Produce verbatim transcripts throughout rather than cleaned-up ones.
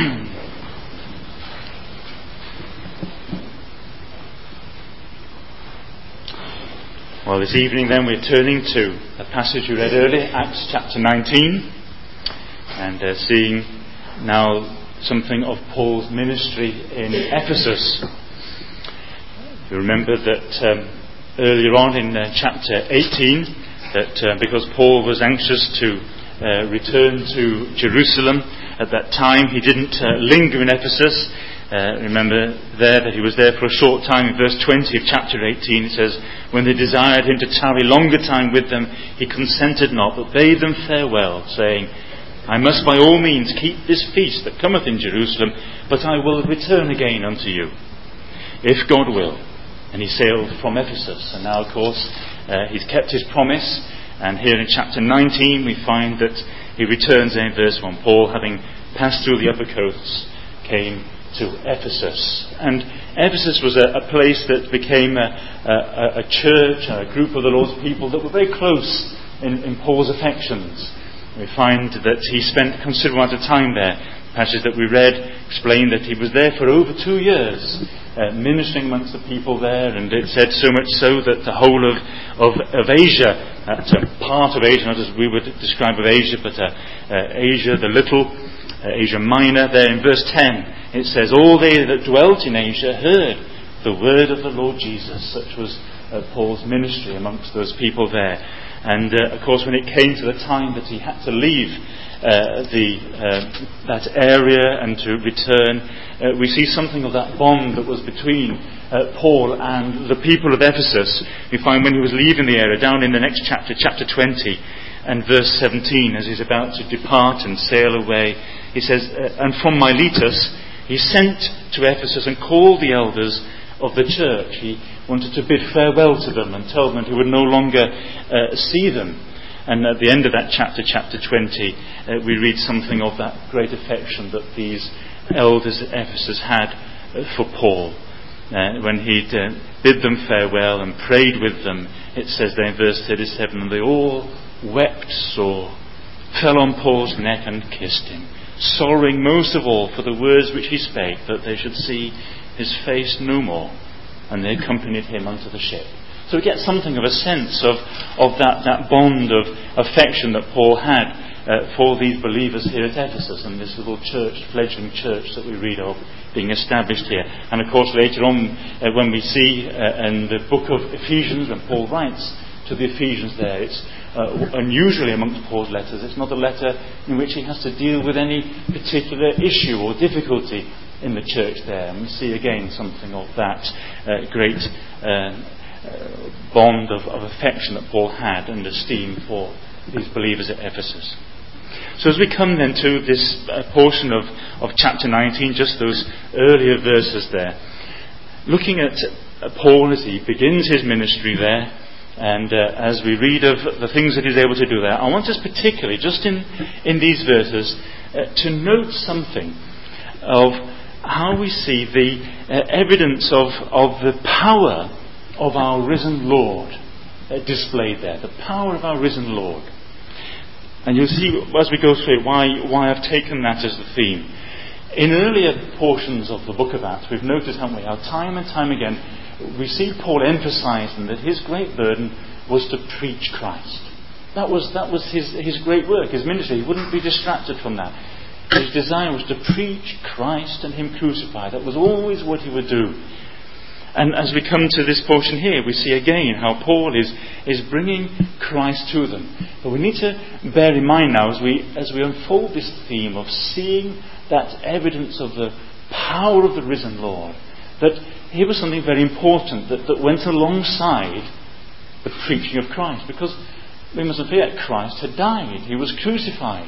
Well, this evening then we're turning to a passage we read earlier, Acts chapter nineteen, and uh, seeing now something of Paul's ministry in Ephesus. You remember that um, earlier on in uh, chapter eighteen, that uh, because Paul was anxious to uh, return to Jerusalem at that time, he didn't uh, linger in Ephesus. Uh, remember there that he was there for a short time. In verse twenty of chapter eighteen it says, when they desired him to tarry longer time with them, he consented not, but bade them farewell, saying, I must by all means keep this feast that cometh in Jerusalem, but I will return again unto you, if God will. And he sailed from Ephesus. And now, of course, uh, he's kept his promise. And here in chapter nineteen we find that he returns in verse one. Paul, having passed through the upper coasts, came to Ephesus. And Ephesus was a, a place that became a, a, a church, a group of the Lord's people that were very close in, in Paul's affections. We find that he spent a considerable amount of time there. The passage that we read explained that he was there for over two years, uh, ministering amongst the people there, and it said so much so that the whole of, of, of Asia, that uh, part of Asia, not as we would describe of Asia, but uh, uh, Asia, the little, uh, Asia Minor, there in verse ten, it says, all they that dwelt in Asia heard the word of the Lord Jesus. Such was uh, Paul's ministry amongst those people there. And uh, of course, when it came to the time that he had to leave uh, the uh, that area and to return, uh, we see something of that bond that was between uh, Paul and the people of Ephesus. We find when he was leaving the area, down in the next chapter, chapter twenty, and verse seventeen, as he's about to depart and sail away, he says, uh, and from Miletus he sent to Ephesus and called the elders of the church. He wanted to bid farewell to them and tell them that he would no longer uh, see them. And at the end of that chapter, chapter twenty, uh, we read something of that great affection that these elders at Ephesus had uh, for Paul. Uh, when he'd uh, bid them farewell and prayed with them, it says there in verse thirty-seven, and they all wept sore, fell on Paul's neck and kissed him, sorrowing most of all for the words which he spake, that they should see his face no more. And they accompanied him unto the ship. So we get something of a sense of, of that, that bond of affection that Paul had uh, for these believers here at Ephesus, and this little church, fledgling church that we read of being established here. And of course later on uh, when we see uh, in the book of Ephesians, when Paul writes to the Ephesians there, it's uh, unusually amongst Paul's letters, it's not a letter in which he has to deal with any particular issue or difficulty in the church there. And we see again something of that uh, great uh, uh, bond of, of affection that Paul had and esteem for these believers at Ephesus. So as we come then to this uh, portion of, of chapter nineteen, just those earlier verses there, looking at uh, Paul as he begins his ministry there, and uh, as we read of the things that he's able to do there, I want us particularly, just in, in these verses, uh, to note something of how we see the uh, evidence of, of the power of our risen Lord uh, displayed there. The power of our risen Lord. And you'll see as we go through it why, why I've taken that as the theme. In earlier portions of the book of Acts, we've noticed, haven't we, how time and time again we see Paul emphasizing that his great burden was to preach Christ. That was, that was his, his great work, his ministry. He wouldn't be distracted from that. His desire was to preach Christ and him crucified. That was always what he would do. And as we come to this portion here, we see again how Paul is, is bringing Christ to them. But we need to bear in mind now, as we, as we unfold this theme of seeing that evidence of the power of the risen Lord, that here was something very important that, that went alongside the preaching of Christ. Because we mustn't forget, Christ had died. He was crucified.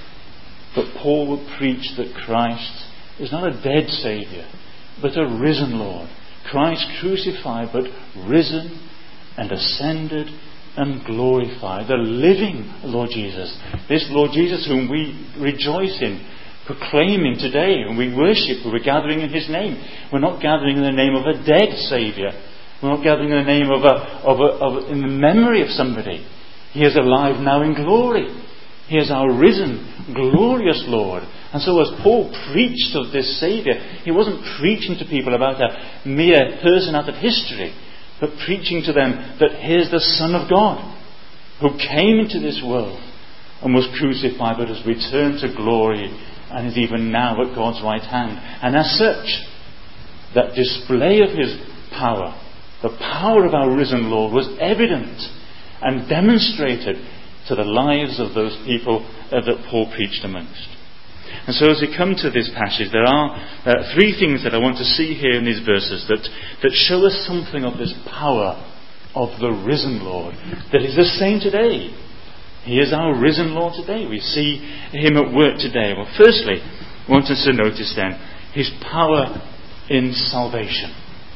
But Paul would preach that Christ is not a dead Saviour, but a risen Lord. Christ crucified, but risen and ascended and glorified. The living Lord Jesus. This Lord Jesus whom we rejoice in, proclaiming today, and we worship. We're gathering in his name. We're not gathering in the name of a dead Saviour. We're not gathering in the name of a, of a, of, in the memory of somebody. He is alive now in glory. He is our risen, glorious Lord. And so as Paul preached of this Saviour, he wasn't preaching to people about a mere person out of history, but preaching to them that here's the Son of God who came into this world and was crucified but has returned to glory and is even now at God's right hand. And as such, that display of his power, the power of our risen Lord, was evident and demonstrated to the lives of those people uh, that Paul preached amongst. And so as we come to this passage, there are uh, three things that I want to see here in these verses that, that show us something of this power of the risen Lord that is the same today. He is our risen Lord today. We see him at work today. Well, firstly, I want us to notice then his power in salvation,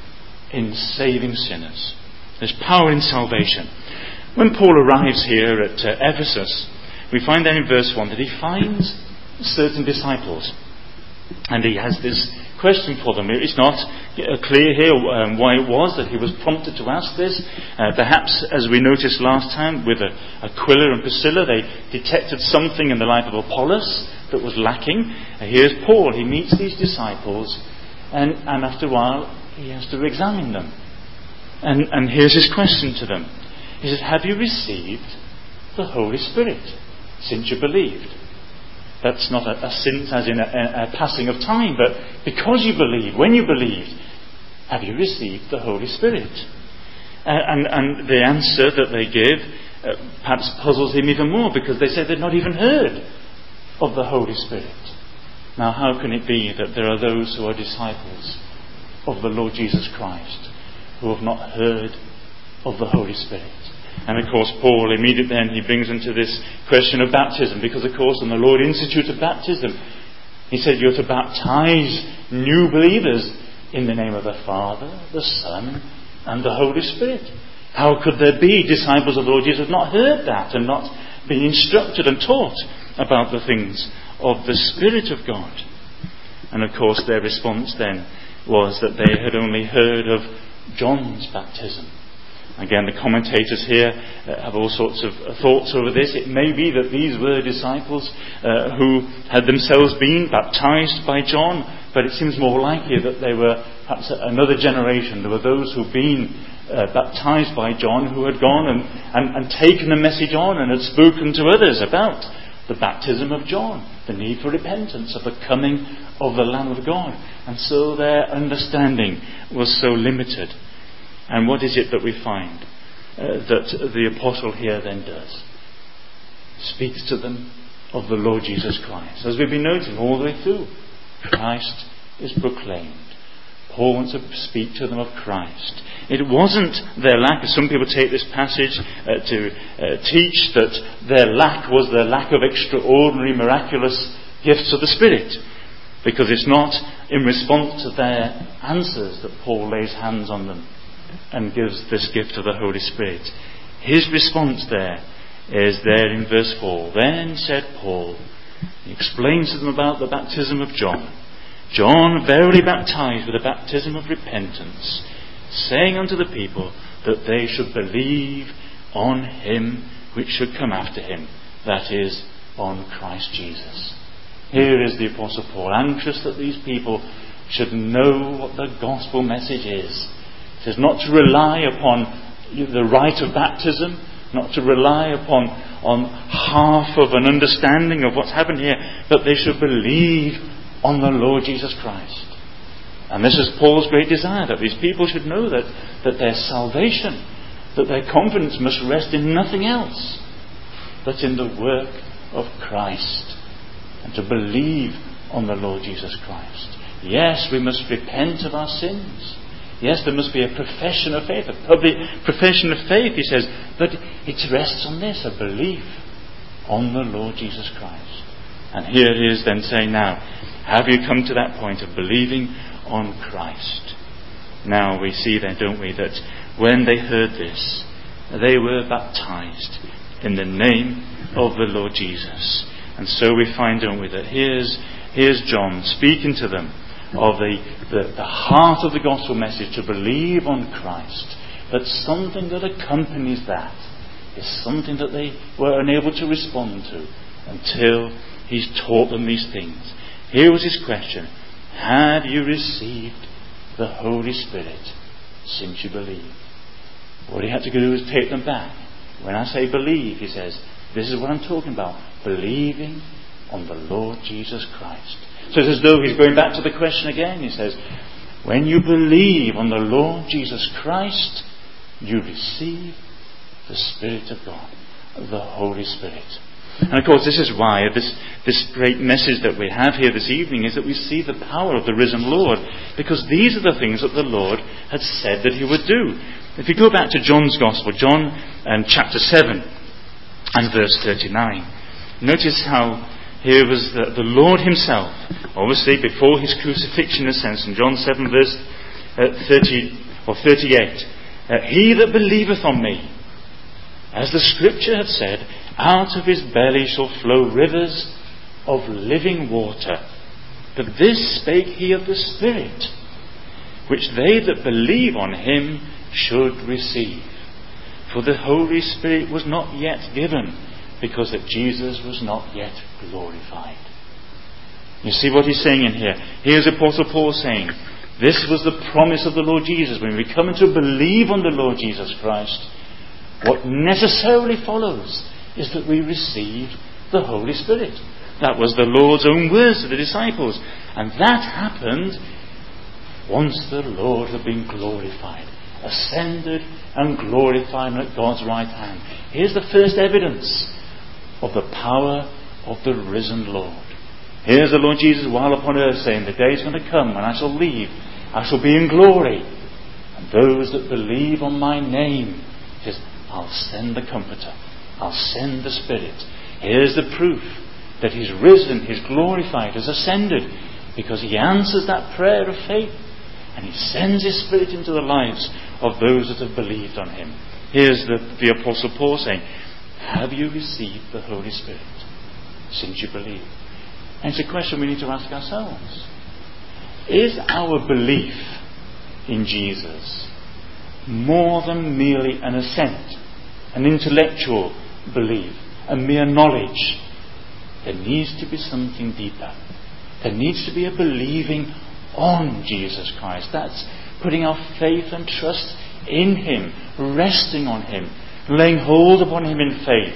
in saving sinners. There's power in salvation. When Paul arrives here at uh, Ephesus, we find then in verse one that he finds certain disciples, and he has this question for them. It's not uh, clear here um, why it was that he was prompted to ask this. Uh, perhaps, as we noticed last time with uh, Aquila and Priscilla, they detected something in the life of Apollos that was lacking. Uh, here's Paul. He meets these disciples, and, and after a while he has to examine them. And, and here's his question to them. He says, have you received the Holy Spirit since you believed? That's not a, a since as in a, a, a passing of time, but because you believe, when you believed, have you received the Holy Spirit? Uh, and, and the answer that they give uh, perhaps puzzles him even more, because they say they've not even heard of the Holy Spirit. Now, how can it be that there are those who are disciples of the Lord Jesus Christ who have not heard of the Holy Spirit? And of course Paul immediately then he brings into this question of baptism, because of course when the Lord instituted baptism, he said you're to baptize new believers in the name of the Father, the Son and the Holy Spirit. How could there be disciples of the Lord Jesus who have not heard that and not been instructed and taught about the things of the Spirit of God? And of course their response then was that they had only heard of John's baptism. Again, the commentators here uh, have all sorts of uh, thoughts over this. It may be that these were disciples uh, who had themselves been baptized by John, but it seems more likely that they were perhaps another generation. There were those who'd been uh, baptized by John who had gone and, and, and taken the message on and had spoken to others about the baptism of John, the need for repentance, of the coming of the Lamb of God. And so their understanding was so limited. And what is it that we find uh, that the apostle here then does? Speaks to them of the Lord Jesus Christ. As we've been noting all the way through, Christ is proclaimed. Paul wants to speak to them of Christ. It wasn't their lack. Some people take this passage uh, to uh, teach that their lack was their lack of extraordinary, miraculous gifts of the Spirit, because it's not in response to their answers that Paul lays hands on them and gives this gift of the Holy Spirit. His response there is there in verse four. Then said Paul, he explains to them about the baptism of John. John verily baptized with a baptism of repentance, saying unto the people that they should believe on him which should come after him, that is, on Christ Jesus. Here is the Apostle Paul, anxious that these people should know what the gospel message is. It is not to rely upon the rite of baptism, not to rely upon on half of an understanding of what's happened here, but they should believe on the Lord Jesus Christ. And this is Paul's great desire, that these people should know that, that their salvation, that their confidence must rest in nothing else but in the work of Christ, and to believe on the Lord Jesus Christ. Yes, we must repent of our sins. Yes, there must be a profession of faith, a public profession of faith, he says, but it rests on this, a belief on the Lord Jesus Christ. And here it is then saying now, have you come to that point of believing on Christ? Now we see then, don't we, that when they heard this, they were baptized in the name of the Lord Jesus. And so we find, don't we, that here's, here's John speaking to them of the, the, the heart of the gospel message, to believe on Christ. But something that accompanies that is something that they were unable to respond to until he's taught them these things. Here was his question. Have you received the Holy Spirit since you believe? What he had to do was take them back. When I say believe, he says, this is what I'm talking about. Believing on the Lord Jesus Christ. So it's as though he's going back to the question again. He says, when you believe on the Lord Jesus Christ, you receive the Spirit of God, the Holy Spirit. And of course, this is why this, this great message that we have here this evening is that we see the power of the risen Lord, because these are the things that the Lord had said that he would do. If you go back to John's Gospel, John um, chapter seven and verse thirty-nine, notice how here was the, the Lord himself, obviously before his crucifixion in a sense, in John seven verse uh, thirty or thirty-eight, uh, he that believeth on me, as the Scripture hath said, out of his belly shall flow rivers of living water. But this spake he of the Spirit, which they that believe on him should receive. For the Holy Spirit was not yet given, because that Jesus was not yet glorified. You see what he's saying in here? Here's Apostle Paul saying, this was the promise of the Lord Jesus. When we come to believe on the Lord Jesus Christ, what necessarily follows is that we receive the Holy Spirit. That was the Lord's own words to the disciples. And that happened once the Lord had been glorified, ascended and glorified at God's right hand. Here's the first evidence of the power of the risen Lord. Here's the Lord Jesus while upon earth saying, the day is going to come when I shall leave, I shall be in glory. And those that believe on my name, says, I'll send the Comforter. I'll send the Spirit. Here's the proof that he's risen, he's glorified, has ascended, because he answers that prayer of faith and he sends his Spirit into the lives of those that have believed on him. Here's the, the Apostle Paul saying, have you received the Holy Spirit since you believe? And it's a question we need to ask ourselves. Is our belief in Jesus more than merely an assent, an intellectual belief, a mere knowledge? There needs to be something deeper. There needs to be a believing on Jesus Christ. That's putting our faith and trust in him, resting on him, laying hold upon him in faith,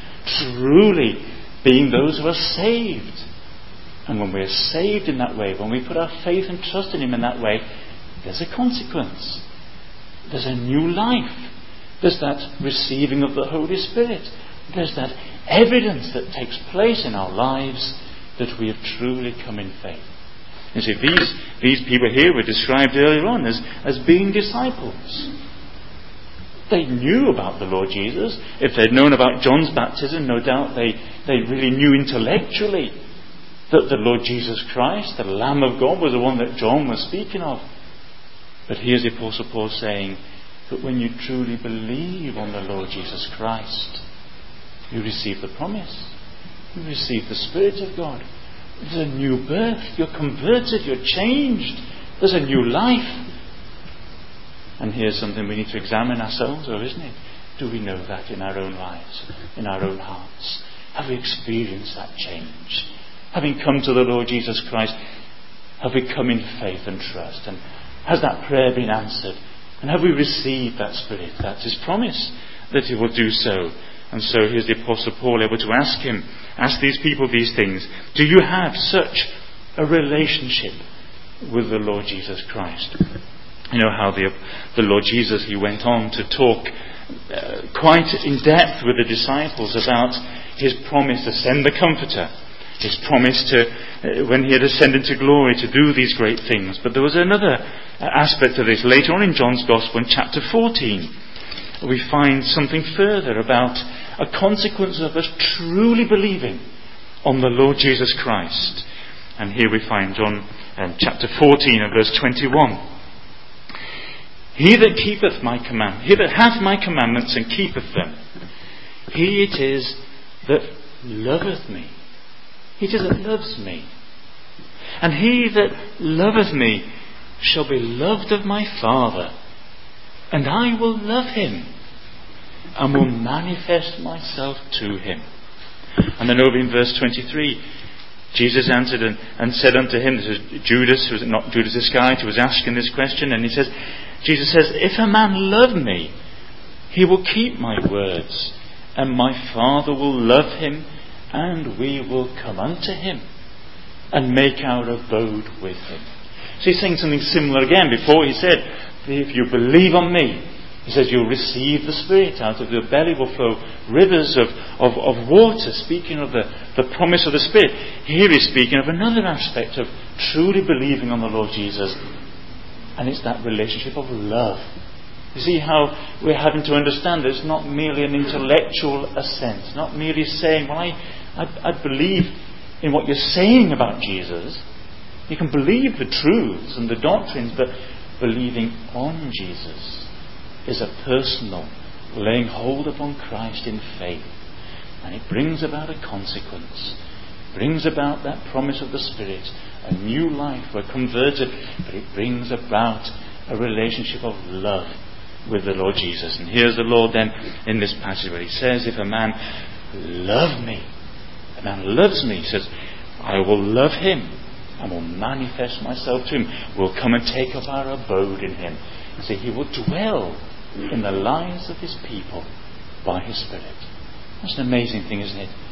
truly being those who are saved. And when we are saved in that way, when we put our faith and trust in him in that way, there's a consequence. There's a new life. There's that receiving of the Holy Spirit. There's that evidence that takes place in our lives that we have truly come in faith. You see, these, these people here were described earlier on as, as being disciples. They knew about the Lord Jesus. If they'd known about John's baptism, no doubt they, they really knew intellectually that the Lord Jesus Christ, the Lamb of God, was the one that John was speaking of. But here's the Apostle Paul saying that when you truly believe on the Lord Jesus Christ, you receive the promise. You receive the Spirit of God. There's a new birth. You're converted. You're changed. There's a new life. And here's something we need to examine ourselves, or isn't it? Do we know that in our own lives, in our own hearts? Have we experienced that change? Having come to the Lord Jesus Christ, have we come in faith and trust? And has that prayer been answered? And have we received that Spirit? That's his promise, that he will do so. And so here's the Apostle Paul able to ask him, ask these people these things. Do you have such a relationship with the Lord Jesus Christ? You know how the, the Lord Jesus, he went on to talk uh, quite in depth with the disciples about his promise to send the Comforter. His promise to, uh, when he had ascended to glory, to do these great things. But there was another aspect of this. Later on in John's Gospel, in chapter fourteen, we find something further about a consequence of us truly believing on the Lord Jesus Christ. And here we find John um, chapter fourteen and verse twenty-one. He that keepeth my command, he that hath my commandments and keepeth them, he it is that loveth me. He it is that loves me. And he that loveth me shall be loved of my Father, and I will love him, and will manifest myself to him. And then over in verse twenty-three, Jesus answered and, and said unto him, this is Judas, who was not Judas Iscariot, who was asking this question, and he says, Jesus says, if a man love me, he will keep my words, and my Father will love him, and we will come unto him, and make our abode with him. So he's saying something similar again. Before he said, if you believe on me, he says you'll receive the Spirit. Out of your belly will flow rivers of, of, of water, speaking of the, the promise of the Spirit. Here he's speaking of another aspect of truly believing on the Lord Jesus. And it's that relationship of love. You see how we're having to understand that it's not merely an intellectual assent. Not merely saying, well, I, I, I believe in what you're saying about Jesus. You can believe the truths and the doctrines, but believing on Jesus is a personal laying hold upon Christ in faith. And it brings about a consequence. Brings about that promise of the Spirit. A new life. We're converted. But it brings about a relationship of love with the Lord Jesus. And here's the Lord then in this passage where he says, if a man love me, a man loves me, he says, I will love him and will manifest myself to him. We'll come and take up our abode in him. See, he will dwell in the lives of his people by his Spirit. That's an amazing thing, isn't it?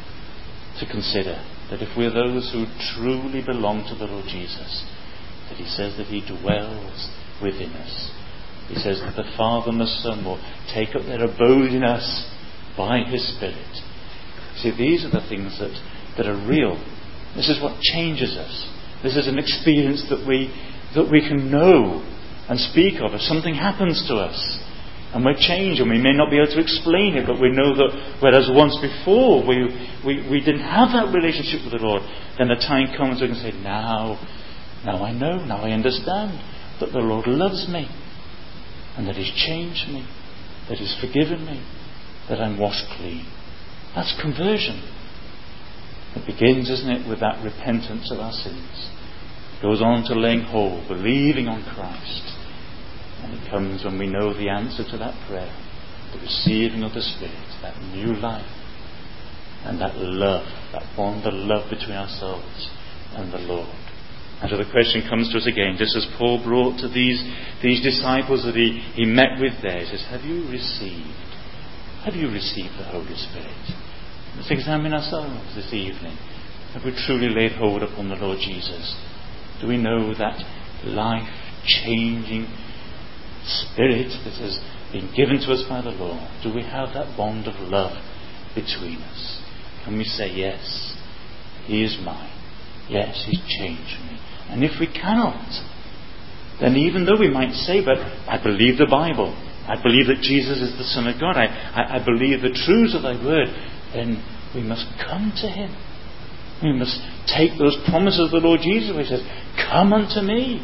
To consider that if we're those who truly belong to the Lord Jesus, that he says that he dwells within us. He says that the Father and the Son will take up their abode in us by his Spirit. See, these are the things that, that are real. This is what changes us. This is an experience that we that we can know and speak of. If something happens to us and we're changed, and we may not be able to explain it, but we know that whereas once before we, we, we didn't have that relationship with the Lord, then the time comes we can say, now, now I know, now I understand that the Lord loves me and that he's changed me, that he's forgiven me, that I'm washed clean. That's conversion. It begins, isn't it, with that repentance of our sins. It goes on to laying hold, believing on Christ. And it comes when we know the answer to that prayer, the receiving of the Spirit, that new life, and that love, that bond of love between ourselves and the Lord. And so the question comes to us again, just as Paul brought to these, these disciples that he, he met with there. He says, have you received, have you received the Holy Spirit? Let's examine ourselves this evening. Have we truly laid hold upon the Lord Jesus? Do we know that life-changing Spirit that has been given to us by the Lord? Do we have that bond of love between us? Can we say, yes, he is mine. Yes, he's changed me. And if we cannot, then even though we might say, but I believe the Bible, I believe that Jesus is the Son of God, I, I, I believe the truths of thy word, then we must come to him. We must take those promises of the Lord Jesus where he says, come unto me,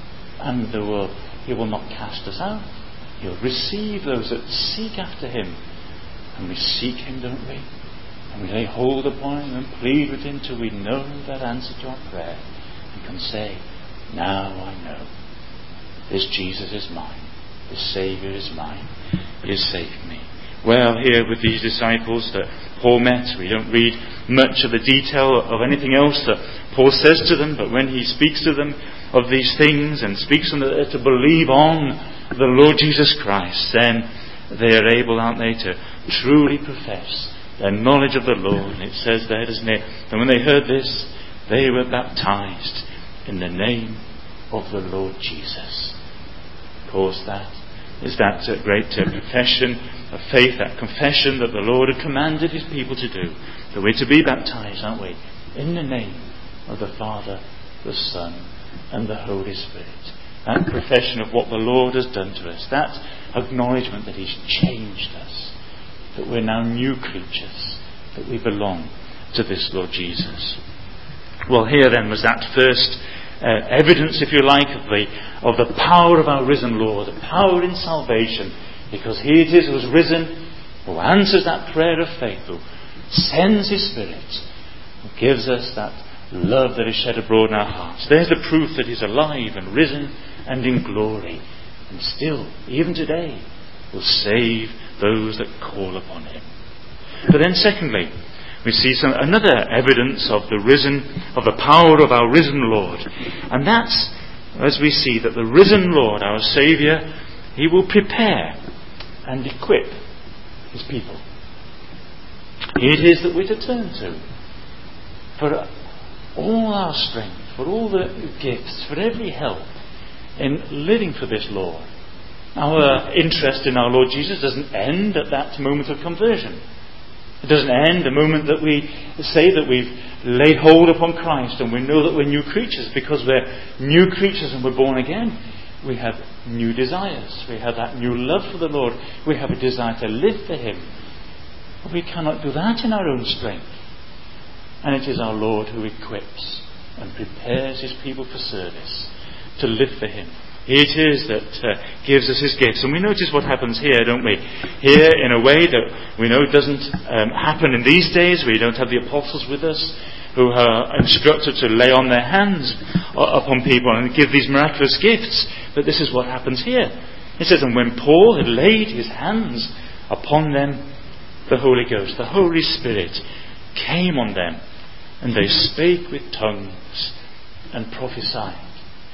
and there will, he will not cast us out. He'll receive those that seek after him. And we seek him, don't we? And we lay hold upon him and plead with him till we know that answer to our prayer and can say, now I know this Jesus is mine, this Saviour is mine, he has saved me. Well, here with these disciples that Paul met, we don't read much of the detail of anything else that Paul says to them, but when he speaks to them of these things and speaks to them to believe on the Lord Jesus Christ, then they are able, aren't they, to truly profess their knowledge of the Lord. And it says there, doesn't it, that when they heard this, they were baptized in the name of the Lord Jesus. Of course, that is that uh, great uh, profession of faith, that confession that the Lord had commanded his people to do. That we're to be baptized, aren't we? In the name of the Father, the Son, and the Holy Spirit. That profession of what the Lord has done to us. That acknowledgement that he's changed us. That we're now new creatures. That we belong to this Lord Jesus. Well, here then was that first uh, evidence, if you like, of the, of the power of our risen Lord. The power in salvation. Because he it is who is risen, who answers that prayer of faith, who sends his Spirit, who gives us that love that is shed abroad in our hearts. There's the proof that he's alive and risen and in glory. And still, even today, will save those that call upon him. But then secondly, we see some another evidence of the risen, of the power of our risen Lord. And that's as we see that the risen Lord, our Saviour, He will prepare and equip His people. It is that we're to turn to for all our strength, for all the gifts, for every help in living for this Lord. Our interest in our Lord Jesus doesn't end at that moment of conversion. It doesn't end the moment that we say that we've laid hold upon Christ and we know that we're new creatures. Because we're new creatures and we're born again, we have new desires. We have that new love for the Lord. We have a desire to live for Him. But we cannot do that in our own strength. And it is our Lord who equips and prepares His people for service, to live for Him. It is that uh, gives us His gifts. And we notice what happens here, don't we? Here, in a way that we know doesn't um, happen in these days. We don't have the apostles with us who are instructed to lay on their hands upon people and give these miraculous gifts. But this is what happens here. It says, and when Paul had laid his hands upon them, the Holy Ghost, the Holy Spirit, came on them, and they spake with tongues and prophesied.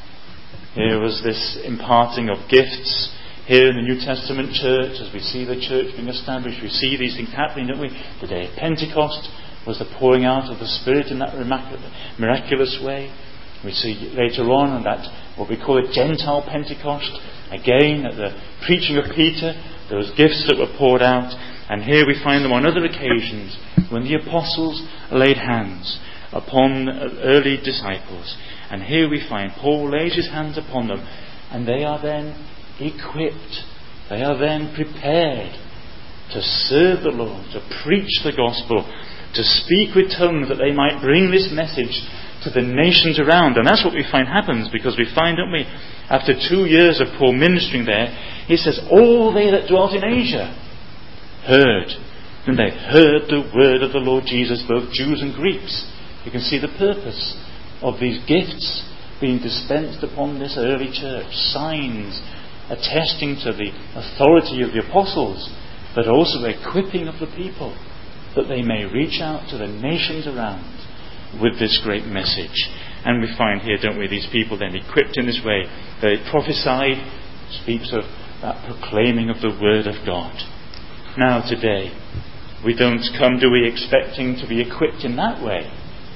Here was this imparting of gifts. Here in the New Testament church, as we see the church being established, we see these things happening, don't we? The day of Pentecost was the pouring out of the Spirit in that miraculous way. We see later on that what we call a Gentile Pentecost. Again, at the preaching of Peter, those gifts that were poured out. And here we find them on other occasions when the apostles laid hands upon early disciples. And here we find Paul lays his hands upon them, and they are then equipped. They are then prepared to serve the Lord, to preach the gospel, to speak with tongues that they might bring this message to the nations around. And that's what we find happens, because we find, don't we, after two years of Paul ministering there, he says, all they that dwelt in Asia heard. And they heard the word of the Lord Jesus, both Jews and Greeks. You can see the purpose of these gifts being dispensed upon this early church. Signs attesting to the authority of the apostles, but also equipping of the people, that they may reach out to the nations around with this great message. And we find here, don't we, these people then equipped in this way. They prophesied, speaks of that proclaiming of the word of God. Now today, we don't come, do we, expecting to be equipped in that way.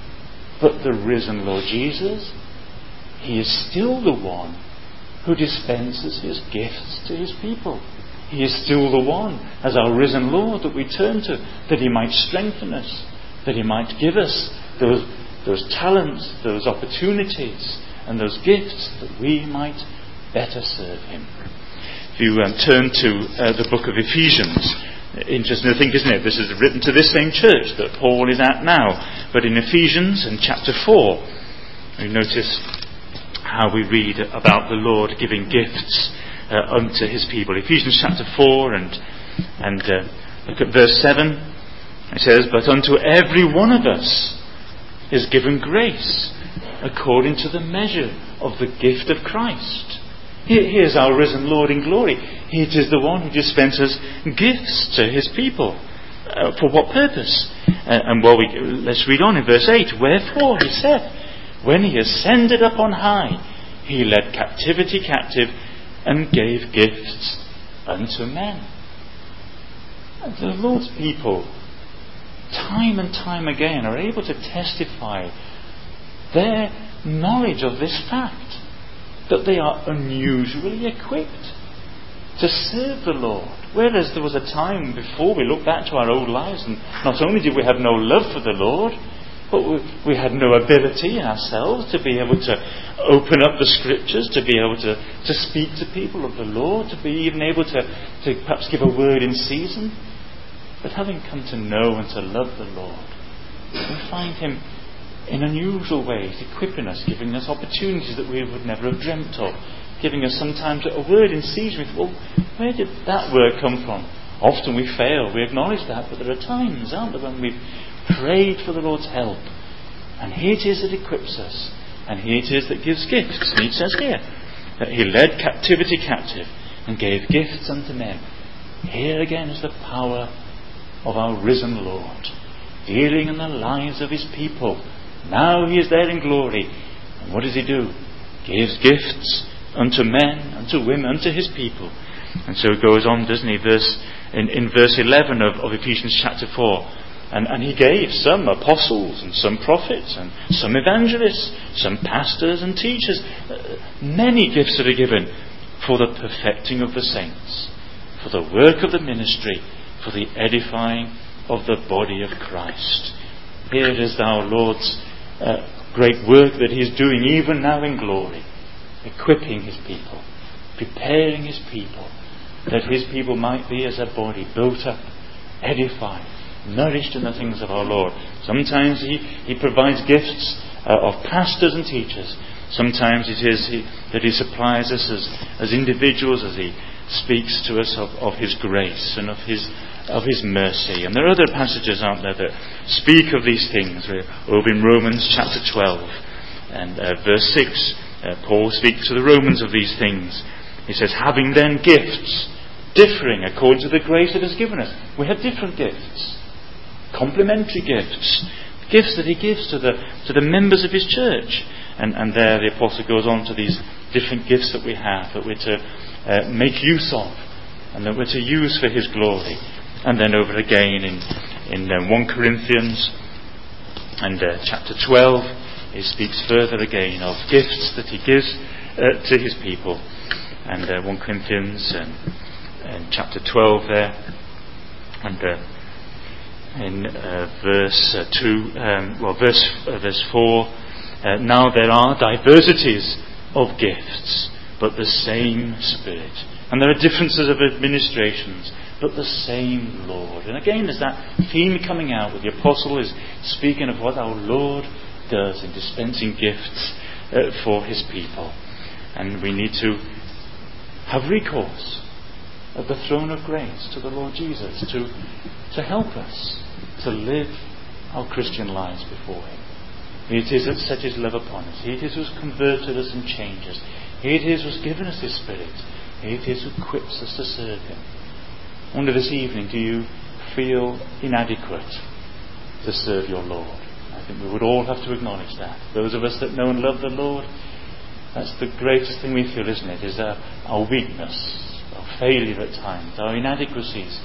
But the risen Lord Jesus, He is still the one who dispenses His gifts to His people. He is still the one, as our risen Lord, that we turn to, that He might strengthen us, that He might give us those, those talents, those opportunities, and those gifts, that we might better serve Him. If you um, turn to uh, the book of Ephesians, interesting to think, isn't it? This is written to this same church that Paul is at now. But in Ephesians, in chapter four, we notice how we read about the Lord giving gifts uh, unto His people. Ephesians chapter four, and and uh, look at verse seven. It says, but unto every one of us is given grace according to the measure of the gift of Christ. Here's our risen Lord in glory. It is the one who dispenses gifts to His people. Uh, for what purpose? Uh, and well, we, let's read on in verse eight. Wherefore, He said, when He ascended up on high, He led captivity captive and gave gifts unto men. And the Lord's people, time and time again, are able to testify their knowledge of this fact, that they are unusually equipped to serve the Lord. Whereas there was a time before we look back to our old lives, and not only did we have no love for the Lord, but we, we had no ability in ourselves to be able to open up the Scriptures, to be able to, to speak to people of the Lord, to be even able to, to perhaps give a word in season. But having come to know and to love the Lord, we find Him in unusual ways, equipping us, giving us opportunities that we would never have dreamt of, giving us sometimes a word in season. We think, well, where did that word come from? Often we fail, we acknowledge that, but there are times, aren't there, when we've prayed for the Lord's help, and He it is that equips us, and He it is that gives gifts. And He says here that He led captivity captive and gave gifts unto men. Here again is the power of our risen Lord. dealing in the lives of his people. Now he is there in glory. And what does he do? Gives gifts unto men, unto women, unto his people. And so it goes on, doesn't he? Verse in, in verse eleven of, of Ephesians chapter four. And, and he gave some apostles and some prophets and some evangelists, some pastors and teachers. Uh, many gifts that are given for the perfecting of the saints, for the work of the ministry, for the edifying of the body of Christ. Here is our Lord's uh, great work that he is doing even now in glory, equipping his people, preparing his people, that his people might be as a body built up, edified, nourished in the things of our Lord. Sometimes he, he provides gifts uh, of pastors and teachers. Sometimes it is he, that he supplies us as, as individuals, as he speaks to us of, of his grace and of his of his mercy. And there are other passages, aren't there, that speak of these things. We're over in Romans chapter twelve and uh, verse six. Uh, Paul speaks to the Romans of these things. He says, having then gifts differing according to the grace that is given us. We have different gifts, complementary gifts, gifts that he gives to the to the members of his church. And, and there the apostle goes on to these different gifts that we have, that we're to uh, make use of, and that we're to use for his glory. And then over again in, in um, First Corinthians and uh, chapter twelve, he speaks further again of gifts that he gives uh, to his people. And uh, First Corinthians um, and chapter twelve there, and uh, in uh, verse uh, two, um, well, verse uh, verse four. Uh, now there are diversities of gifts, but the same Spirit. And there are differences of administrations, but the same Lord. And again, there's that theme coming out where the apostle is speaking of what our Lord does in dispensing gifts uh, for his people. And we need to have recourse at the throne of grace to the Lord Jesus to, to help us to live our Christian lives before him. It is that set his love upon us. It is who has converted us and changed us. It is who has given us his Spirit. It is who equips us to serve him. I wonder this evening, do you feel inadequate to serve your Lord? I think we would all have to acknowledge that. Those of us that know and love the Lord, that's the greatest thing we feel, isn't it? Is our, our weakness, our failure at times, our inadequacies.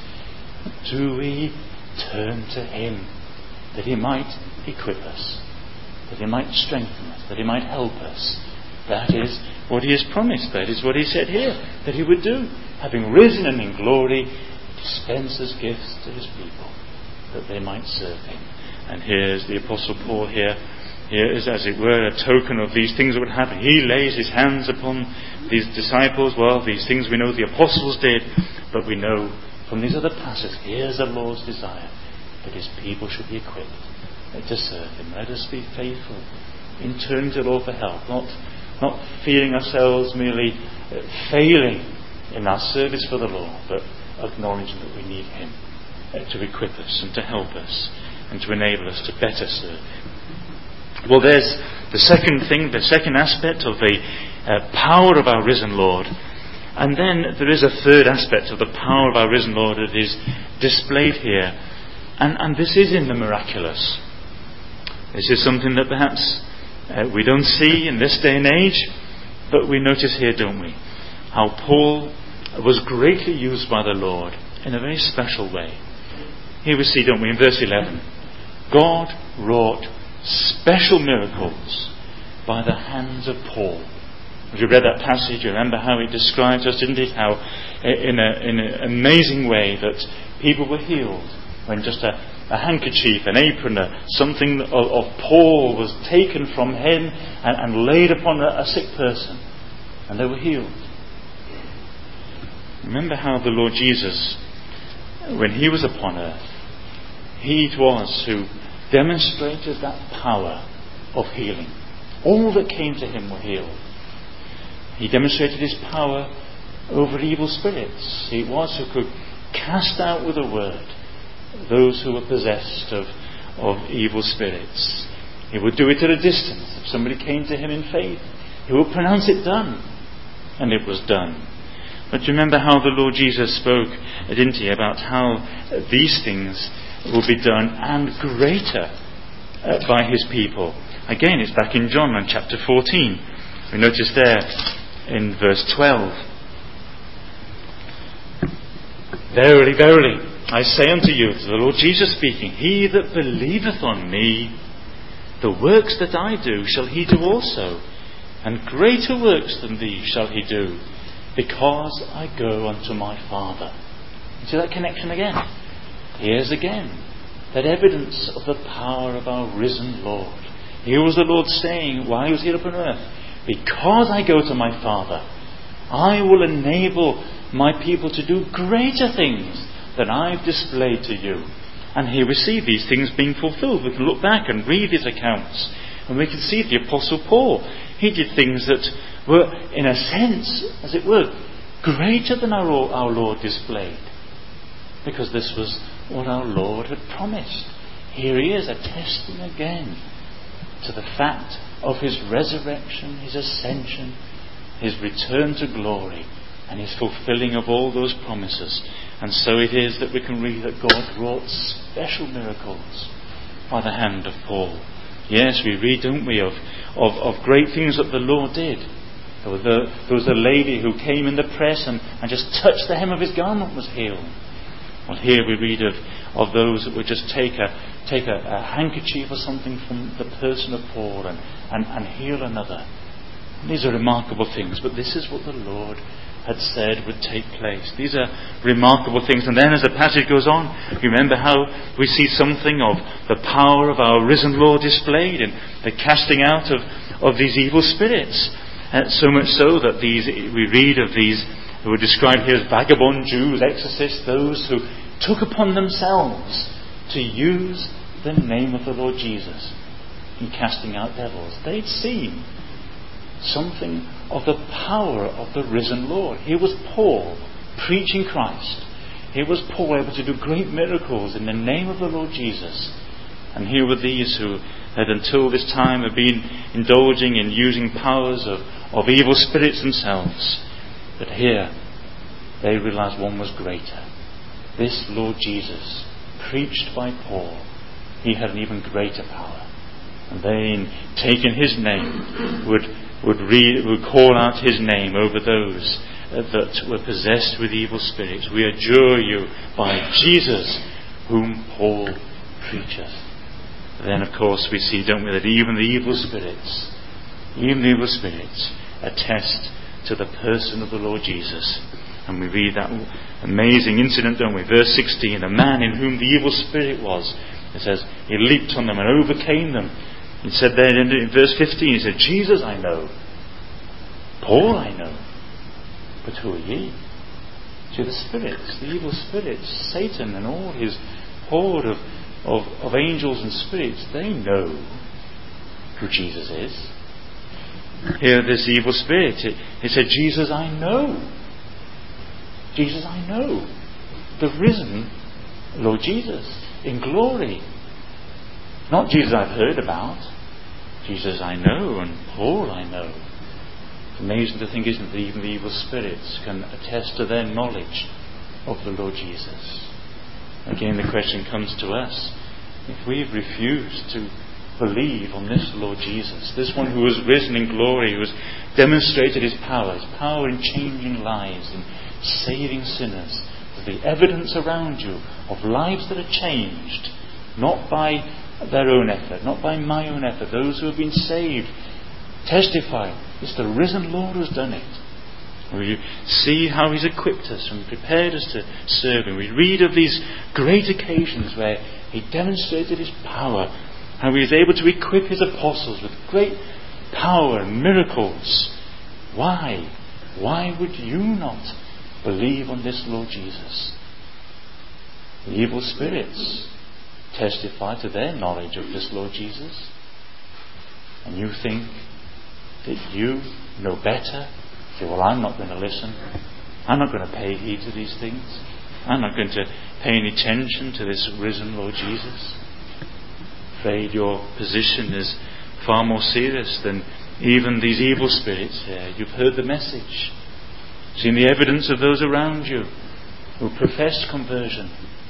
Do we turn to him that he might equip us, that he might strengthen us, that he might help us? That is what he has promised. That is what he said here that he would do. Having risen and in glory, dispenses gifts to his people that they might serve him. And here's the Apostle Paul here. Here is, as it were, a token of these things that would happen. He lays his hands upon these disciples. Well, these things we know the apostles did, but we know from these other passages, here's the Lord's desire, that his people should be equipped to serve him. Let us be faithful in turning to the Lord for help, not not feeling ourselves merely failing in our service for the Lord, but acknowledging that we need him to equip us and to help us and to enable us to better serve him. Well, there's the second thing, the second aspect of the uh, power of our risen Lord. And then there is a third aspect of the power of our risen Lord that is displayed here. And, and this is in the miraculous. This is something that perhaps uh, we don't see in this day and age, but we notice here, don't we? How Paul was greatly used by the Lord in a very special way. Here we see, don't we, in verse eleven, God wrought special miracles by the hands of Paul. As you read that passage, you remember how it describes us, didn't it? How in, a, in an amazing way that people were healed when just a, a handkerchief, an apron, a, something of, of Paul was taken from him and, and laid upon a, a sick person, and they were healed. Remember how the Lord Jesus, when he was upon earth, he it was who demonstrated that power of healing. All that came to him were healed. He demonstrated his power over evil spirits. He it was who could cast out with a word those who were possessed of, of evil spirits. He would do it at a distance. If somebody came to him in faith, he would pronounce it done. And it was done. But remember how the Lord Jesus spoke, didn't he, about how these things will be done and greater uh, by his people. Again, it's back in John in chapter fourteen. We notice there in verse twelve. Verily, verily, I say unto you, the Lord Jesus speaking, he that believeth on me, the works that I do shall he do also, and greater works than these shall he do, because I go unto my Father. You see that connection again? Here's again that evidence of the power of our risen Lord. Here was the Lord saying, while he was here upon earth, because I go to my Father, I will enable my people to do greater things than I've displayed to you. And here we see these things being fulfilled. We can look back and read his accounts, and we can see the Apostle Paul. He did things that were, in a sense, as it were, greater than our, our Lord displayed, because this was what our Lord had promised. Here he is attesting again to the fact of his resurrection, his ascension, his return to glory, and his fulfilling of all those promises. And so it is that we can read that God wrought special miracles by the hand of Paul. Yes, we read, don't we, of, of, of great things that the Lord did. There was, a, there was a lady who came in the press and, and just touched the hem of his garment, was healed. Well, here we read of, of those that would just take a take a, a handkerchief or something from the person of Paul and, and, and heal another. And these are remarkable things, but this is what the Lord had said would take place. These are remarkable things. And then as the passage goes on, remember how we see something of the power of our risen Lord displayed in the casting out of, of these evil spirits. Uh, so much so that these we read of these who are described here as vagabond Jews, exorcists, those who took upon themselves to use the name of the Lord Jesus in casting out devils. They'd seen something of the power of the risen Lord. Here was Paul preaching Christ. Here was Paul able to do great miracles in the name of the Lord Jesus. And here were these who had until this time have been indulging in using powers of, of evil spirits themselves. But here they realized one was greater. This Lord Jesus, preached by Paul, he had an even greater power. And they, in taking his name, would would read, would call out his name over those uh, that were possessed with evil spirits. We adjure you by Jesus, whom Paul preacheth. Then, of course, we see, don't we, that even the evil spirits, even the evil spirits, attest to the person of the Lord Jesus. And we read that amazing incident, don't we? Verse sixteen, a man in whom the evil spirit was, it says, he leaped on them and overcame them. He said there in, in verse fifteen, he said, Jesus I know, Paul I know, but who are ye? See, the spirits, the evil spirits, Satan and all his horde of, of, of angels and spirits, they know who Jesus is. Here, this evil spirit, it, it said, Jesus I know. Jesus I know. The risen Lord Jesus in glory. Not Jesus I've heard about. Jesus I know, and Paul I know. It's amazing to think, isn't it, that even the evil spirits can attest to their knowledge of the Lord Jesus. Again, the question comes to us. If we've refused to believe on this Lord Jesus, this one who was risen in glory, who has demonstrated his power, his power in changing lives, in saving sinners, the evidence around you of lives that are changed, not by their own effort, not by my own effort. Those who have been saved testify it's the risen Lord who's done it. We see how he's equipped us and prepared us to serve him. We read of these great occasions where he demonstrated his power, how he was able to equip his apostles with great power and miracles. Why? Why would you not believe on this Lord Jesus? The evil spirits testify to their knowledge of this Lord Jesus. And you think that you know better? Say, well, I'm not going to listen. I'm not going to pay heed to these things. I'm not going to pay any attention to this risen Lord Jesus. Afraid your position is far more serious than even these evil spirits here. You've heard the message, seen the evidence of those around you who profess conversion,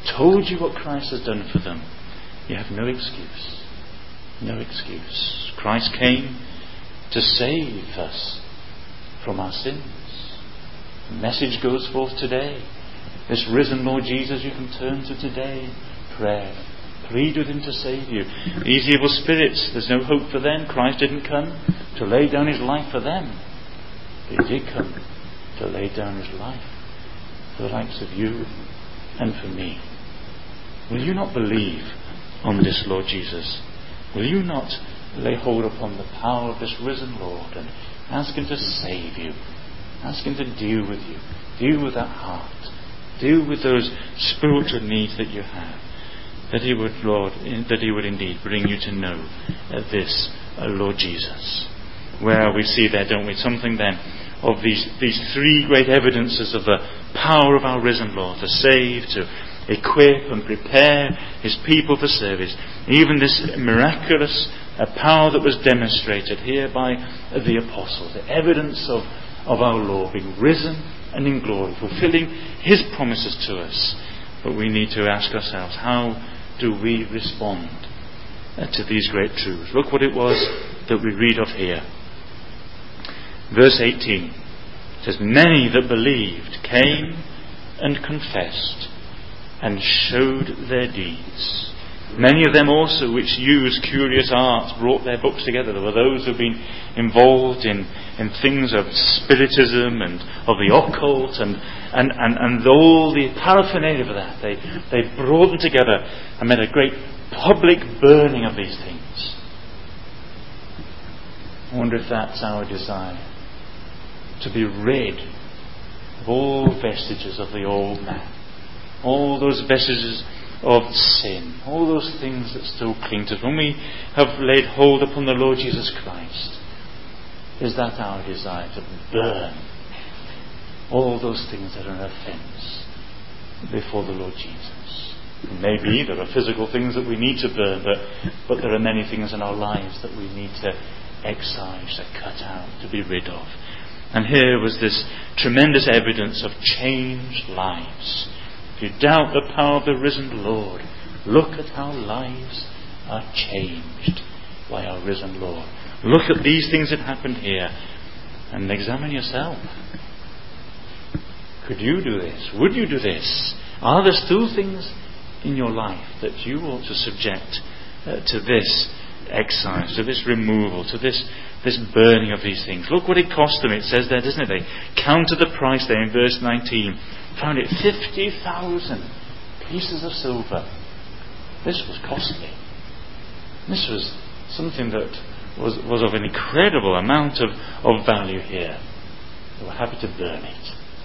told you what Christ has done for them, you have no excuse. No excuse. Christ came to save us from our sins. The message goes forth today. This risen Lord Jesus you can turn to today. Prayer. Plead with him to save you. These evil spirits, there's no hope for them. Christ didn't come to lay down his life for them. He did come to lay down his life for the likes of you and for me. Will you not believe on this Lord Jesus? Will you not lay hold upon the power of this risen Lord and ask him to save you? Ask him to deal with you. Deal with that heart. Deal with those spiritual needs that you have. That he would, Lord, that he would indeed bring you to know uh, this uh, Lord Jesus. Where we see there, don't we, something then of these these three great evidences of the power of our risen Lord to save, to equip and prepare his people for service. Even this miraculous uh, power that was demonstrated here by uh, the apostles, the evidence of, of our Lord being risen and in glory, fulfilling his promises to us. But we need to ask ourselves, how do we respond uh, to these great truths? Look what it was that we read of here. Verse eighteen says, many that believed came and confessed and showed their deeds. Many of them also which used curious arts brought their books together. There were those who had been involved in, in things of spiritism and of the occult and, and, and, and all the paraphernalia of that. They, they brought them together and made a great public burning of these things. I wonder if that's our desire. To be rid of all vestiges of the old man. All those vestiges of sin. All those things that still cling to us. When we have laid hold upon the Lord Jesus Christ, is that our desire to burn all those things that are an offence before the Lord Jesus? Maybe there are physical things that we need to burn, but, but there are many things in our lives that we need to excise, to cut out, to be rid of. And here was this tremendous evidence of changed lives. If you doubt the power of the risen Lord, look at how lives are changed by our risen Lord. Look at these things that happened here and examine yourself. Could you do this? Would you do this? Are there still things in your life that you ought to subject uh, to this excise, to this removal, to this this burning of these things? Look what it cost them. It says there, doesn't it? They counted the price there in verse nineteen. Found it fifty thousand pieces of silver. This was costly. This was something that was, was of an incredible amount of, of value here. They were happy to burn it.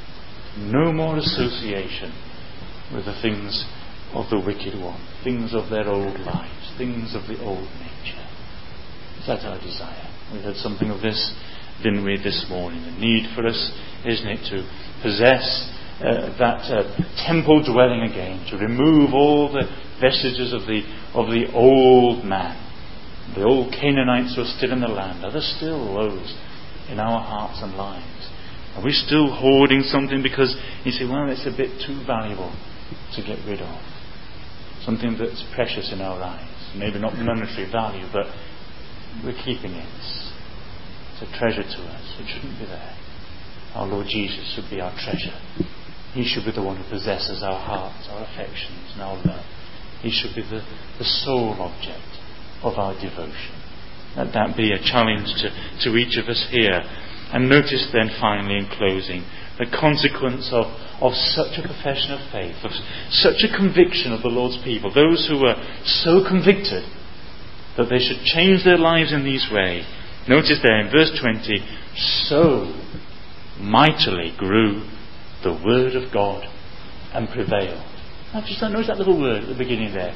No more association with the things of the wicked one, things of their old lives, things of the old nature. Is that our desire? We heard something of this, didn't we, this morning? The need for us, isn't it, to possess uh, that uh, temple dwelling again, to remove all the vestiges of the of the old man. The old Canaanites who are still in the land. Are there still those in our hearts and lives? Are we still hoarding something because you say, well, it's a bit too valuable to get rid of? Something that's precious in our eyes. Maybe not monetary value, but we're keeping it. It's a treasure to us. It shouldn't be there. Our Lord Jesus should be our treasure. He should be the one who possesses our hearts, our affections and our love. He should be the, the sole object of our devotion. Let that be a challenge to, to each of us here. And notice then finally in closing the consequence of, of such a profession of faith, of such a conviction of the Lord's people, those who were so convicted that they should change their lives in this way. Notice there in verse twenty, so mightily grew the word of God and prevailed. Now just notice that little word at the beginning there.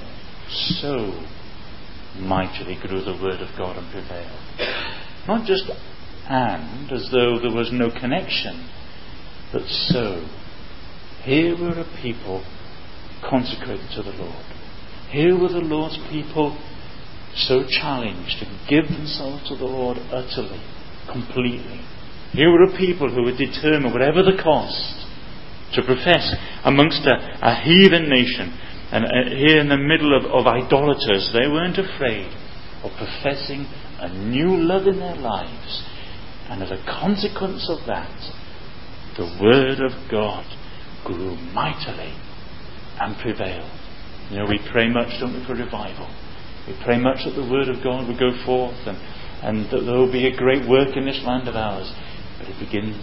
So mightily grew the word of God and prevailed. Not just and, as though there was no connection, but so. Here were a people consecrated to the Lord. Here were the Lord's people so challenged to give themselves to the Lord utterly, completely. Here were a people who were determined, whatever the cost, to profess amongst a, a heathen nation And uh, here in the middle of, of idolaters, they weren't afraid of professing a new love in their lives. And as a consequence of that, the word of God grew mightily and prevailed. You know, we pray much, don't we, for revival. We pray much that the word of God would go forth and, and that there will be a great work in this land of ours. But it begins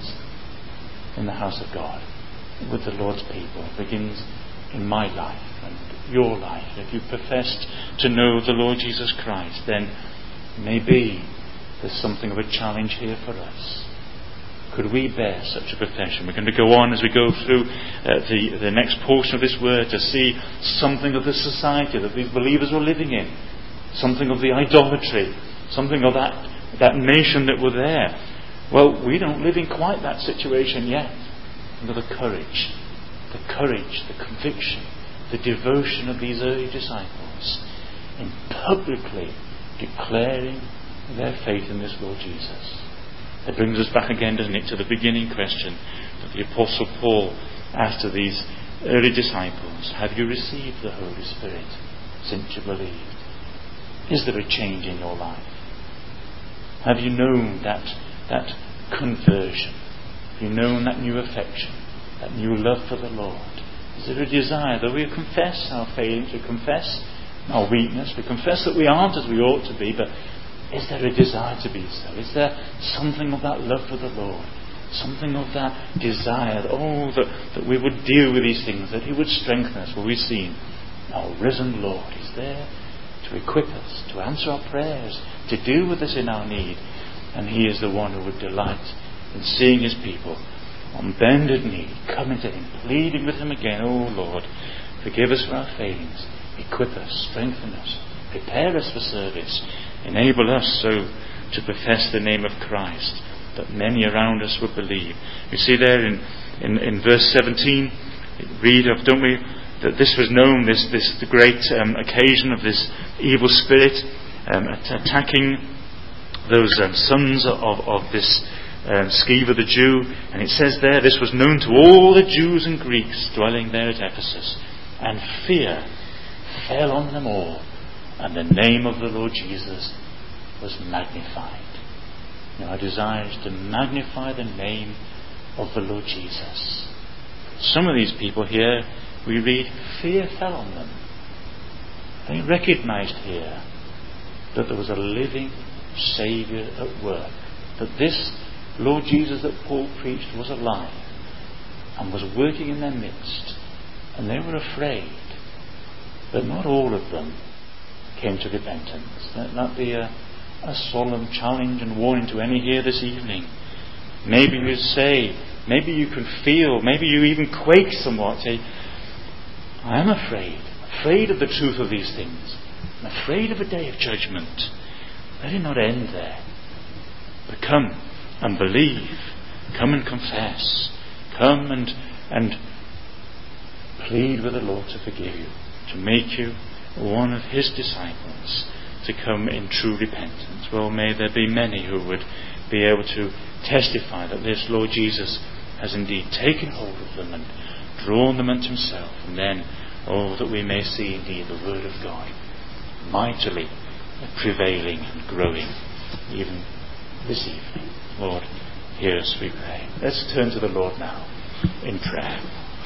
in the house of God, with the Lord's people. It begins in my life and your life. If you've professed to know the Lord Jesus Christ, then maybe there's something of a challenge here for us. Could we bear such a profession? We're going to go on as we go through uh, the, the next portion of this word to see something of the society that these believers were living in. Something of the idolatry. Something of that, that nation that were there. Well, we don't live in quite that situation yet. But the courage, the courage, the conviction, the devotion of these early disciples in publicly declaring their faith in this Lord Jesus. It brings us back again, doesn't it, to the beginning question that the Apostle Paul asked to these early disciples. Have you received the Holy Spirit since you believed? Is there a change in your life? Have you known that, that conversion? Have you known that new affection, that new love for the Lord? Is there a desire that we confess our failings, we confess our weakness, we confess that we aren't as we ought to be, but is there a desire to be so? Is there something of that love for the Lord? Something of that desire, oh, that, that we would deal with these things, that He would strengthen us? Well, we've seen our risen Lord is there to equip us, to answer our prayers, to deal with us in our need. And He is the one who would delight in seeing His people on bended knee, coming to Him, pleading with Him again, oh Lord, forgive us for our failings, equip us, strengthen us, prepare us for service, enable us so to profess the name of Christ, that many around us would believe. You see there in, in, in verse seventeen, read of, don't we, that this was known, this, this the great um, occasion of this evil spirit um, attacking those um, sons of, of this um, Sceva the Jew. And it says there, this was known to all the Jews and Greeks dwelling there at Ephesus. And fear fell on them all. And the name of the Lord Jesus was magnified. You know, our desire is to magnify the name of the Lord Jesus. Some of these people here, we read, fear fell on them. They recognized here that there was a living Saviour at work. That this Lord Jesus that Paul preached was alive and was working in their midst. And they were afraid. But not all of them came to repentance. Let that be a, a solemn challenge and warning to any here this evening. Maybe you say, maybe you can feel, maybe you even quake somewhat. Say, I am afraid, afraid of the truth of these things. I'm afraid of a day of judgment. Let it not end there. But come and believe. Come and confess. Come and, and plead with the Lord to forgive you, to make you one of His disciples, to come in true repentance. Well, may there be many who would be able to testify that this Lord Jesus has indeed taken hold of them and drawn them unto Himself. And then, oh, that we may see indeed the Word of God mightily prevailing and growing even this evening. Lord, hear us, we pray. Let's turn to the Lord now in prayer.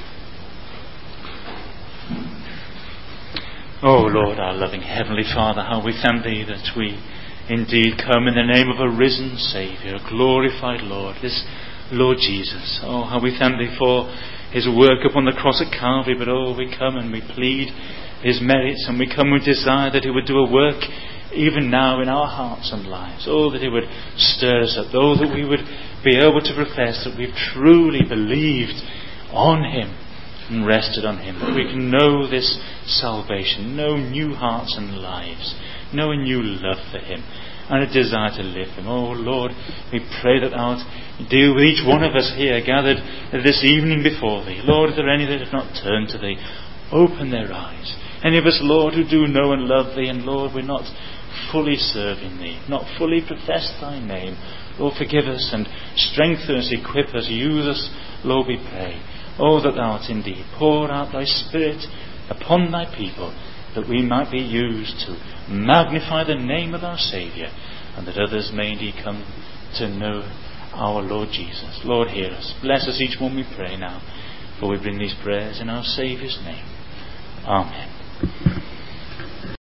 Oh Lord, our loving Heavenly Father, how we thank Thee that we indeed come in the name of a risen Saviour, a glorified Lord, this Lord Jesus. Oh, how we thank Thee for His work upon the cross at Calvary, but oh, we come and we plead His merits, and we come with desire that He would do a work even now in our hearts and lives. Oh, that He would stir us up. Oh, that we would be able to profess that we've truly believed on Him and rested on Him, that we can know this salvation, know new hearts and lives, know a new love for Him and a desire to live Him. Oh Lord, we pray that Thou wilt deal with each one of us here gathered this evening before Thee. Lord, if there are any that have not turned to Thee, open their eyes. Any of us, Lord, who do know and love Thee, and Lord, we're not fully serving Thee, not fully profess Thy name, Lord, forgive us and strengthen us, equip us, use us, Lord, we pray. Oh, that Thou art indeed pour out Thy Spirit upon thy people, that we might be used to magnify the name of our Saviour, and that others may indeed come to know our Lord Jesus. Lord, hear us. Bless us each one, we pray now, for we bring these prayers in our Saviour's name. Amen.